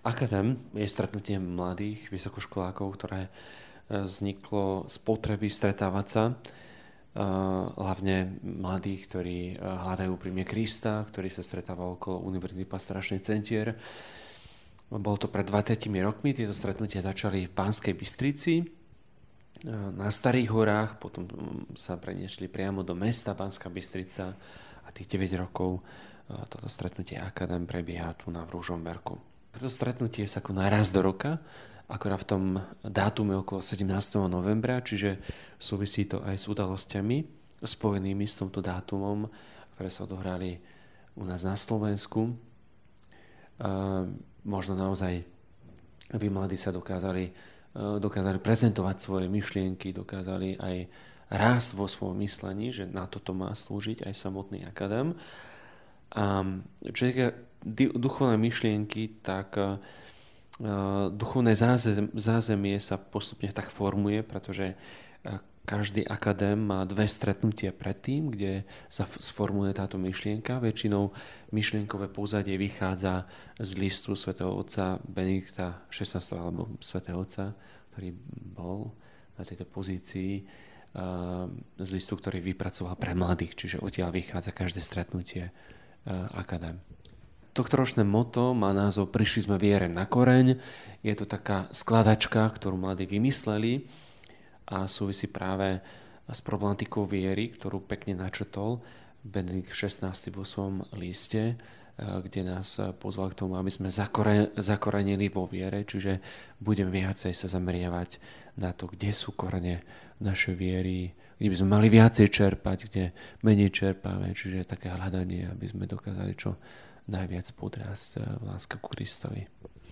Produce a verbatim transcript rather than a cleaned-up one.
Akadem je stretnutie mladých vysokoškolákov, ktoré vzniklo z potreby stretávať sa, hlavne mladých, ktorí hľadajú príjme Krista, ktorí sa stretávajú okolo Univerzity pastoračných centier. Bolo to pred dvadsiatimi rokmi, tieto stretnutia začali v Banskej Bystrici, na Starých horách, potom sa preniesli priamo do mesta Banská Bystrica a tých deväť rokov toto stretnutie Akadem prebieha tu na Ružomberku. Toto stretnutie sa koná raz do roka, akorát v tom dátume okolo sedemnásteho novembra, čiže súvisí to aj s udalosťami spojenými s tomto dátumom, ktoré sa odohrali u nás na Slovensku. A možno naozaj aby mladí sa dokázali, dokázali prezentovať svoje myšlienky, dokázali aj rásť vo svojom myslení, že na toto má slúžiť aj samotný Akadem. A čo je duchovné myšlienky, tak uh, duchovné zázem, zázemie sa postupne tak formuje, pretože uh, každý akadém má dve stretnutia predtým, kde sa sformuje táto myšlienka. Väčšinou myšlienkové pozadie vychádza z listu svätého otca Benedikta šestnásteho alebo svätého otca, ktorý bol na tejto pozícii, uh, z listu, ktorý vypracoval pre mladých, čiže odtiaľ vychádza každé stretnutie uh, akadém. Tohtoročné motto má názov Prišli sme viere na koreň. Je to taká skladačka, ktorú mladí vymysleli a súvisí práve s problematikou viery, ktorú pekne načrtol Benedikt šestnásty vo svojom liste, kde nás pozval k tomu, aby sme zakorenili vo viere, čiže budem viacej sa zameriavať na to, kde sú korene našej viery, kde by sme mali viacej čerpať, kde menej čerpáme, čiže také hľadanie, aby sme dokázali čo najviac podrásť v láske ku Kristovi.